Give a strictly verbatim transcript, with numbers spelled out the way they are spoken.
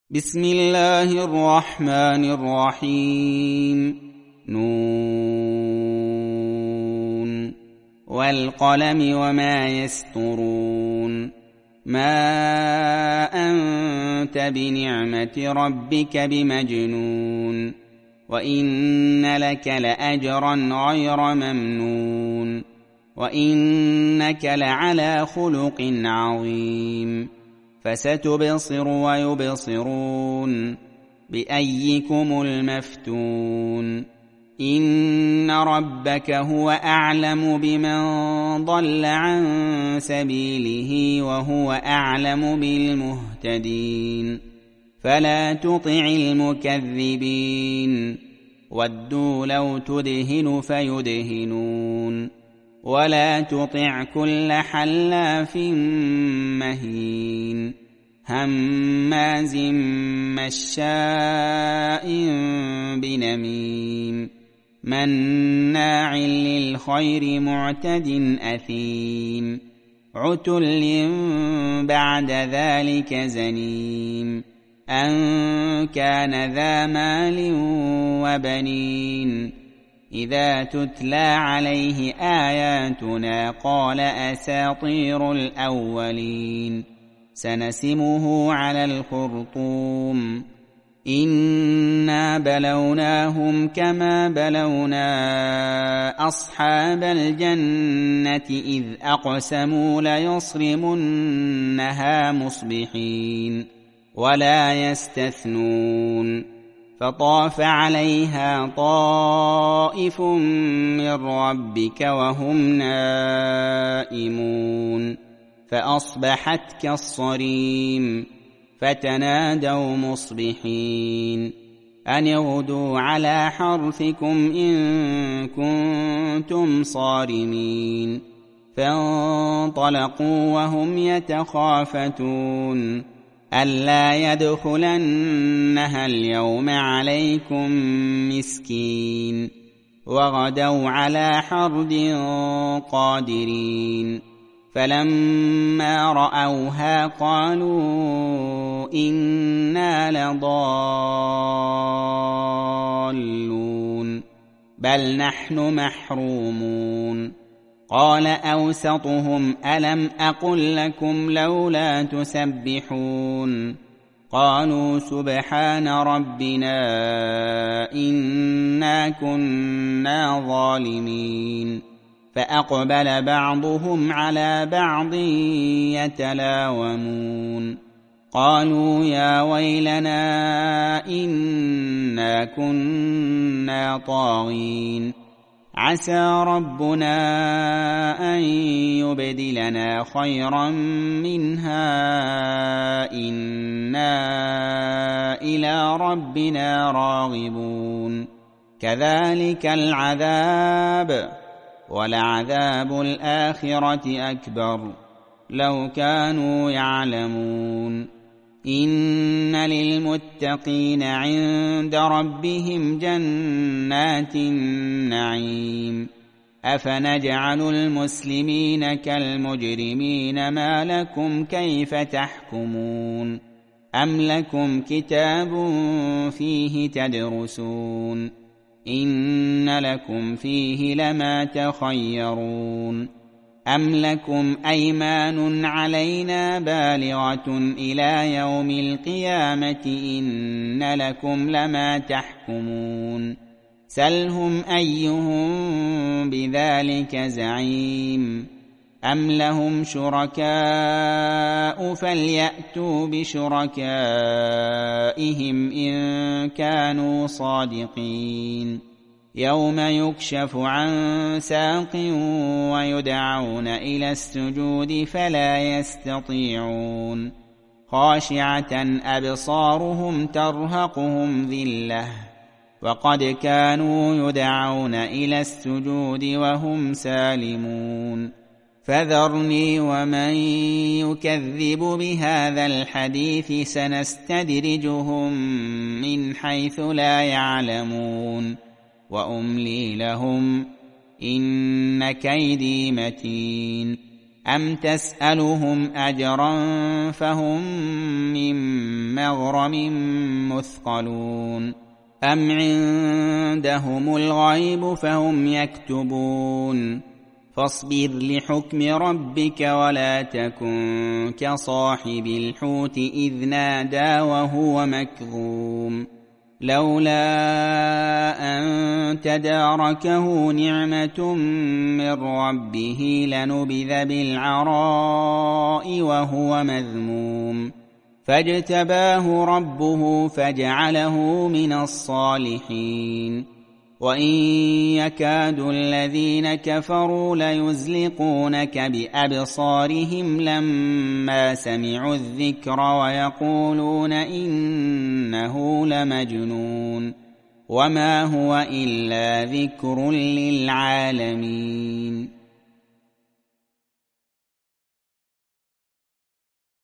بسم الله الرحمن الرحيم. نون والقلم وما يسطرون. ما أنت بنعمة ربك بمجنون، وإن لك لأجرا غير ممنون، وإنك لعلى خلق عظيم. فستبصر ويبصرون بأيكم المفتون. إن ربك هو أعلم بمن ضل عن سبيله وهو أعلم بالمهتدين. فلا تطع المكذبين، ودوا لو تدهن فيدهنون. ولا تطع كل حلاف مهين هماز مشاء بنميم مناع للخير معتد أثيم عتل بعد ذلك زنيم أن كان ذا مال وبنين. إذا تتلى عليه آياتنا قال أساطير الأولين. سنسمه على الخرطوم. إنا بلوناهم كما بلونا أصحاب الجنة إذ أقسموا ليصرمنها مصبحين ولا يستثنون. فطاف عليها طائف من ربك وهم نائمون فأصبحت كالصريم. فتنادوا مصبحين أن اغدوا على حرثكم إن كنتم صارمين. فانطلقوا وهم يتخافتون ألا يدخلنها اليوم عليكم مسكين. وغدوا على حرد قادرين. فلما رأوها قالوا إنا لضالون بل نحن محرومون. قال أوسطهم ألم أقل لكم لولا تسبحون. قالوا سبحان ربنا إنا كنا ظالمين. فأقبل بعضهم على بعض يتلاومون قالوا يا ويلنا إنا كنا طاغين. عسى ربنا أن يبدلنا خيرا منها إنا إلى ربنا راغبون. كذلك العذاب ولعذاب الآخرة أكبر لو كانوا يعلمون. إن للمتقين عند ربهم جنات النعيم. أفنجعل المسلمين كالمجرمين ما لكم كيف تحكمون. أم لكم كتاب فيه تدرسون إن لكم فيه لما تخيرون. أم لكم أيمان علينا بالغة إلى يوم القيامة إن لكم لما تحكمون. سلهم أيهم بذلك زعيم. أم لهم شركاء فليأتوا بشركائهم إن كانوا صادقين. يوم يكشف عن ساق ويدعون إلى السجود فلا يستطيعون. خاشعة أبصارهم ترهقهم ذلة وقد كانوا يدعون إلى السجود وهم سالمون. فذرني ومن يكذب بهذا الحديث سنستدرجهم من حيث لا يعلمون وأملي لهم إن كيدي متين. أم تسألهم أجرا فهم من مغرم مثقلون أم عندهم الغيب فهم يكتبون فاصبر لحكم ربك ولا تكن كصاحب الحوت إذ نادى وهو مكظوم لولا أن تداركه نعمة من ربه لنبذ بالعراء وهو مذموم فاجتباه ربه فجعله من الصالحين وإن يكاد الذين كفروا ليزلقونك بأبصارهم لما سمعوا الذكر ويقولون إنه لمجنون وما هو إلا ذكر للعالمين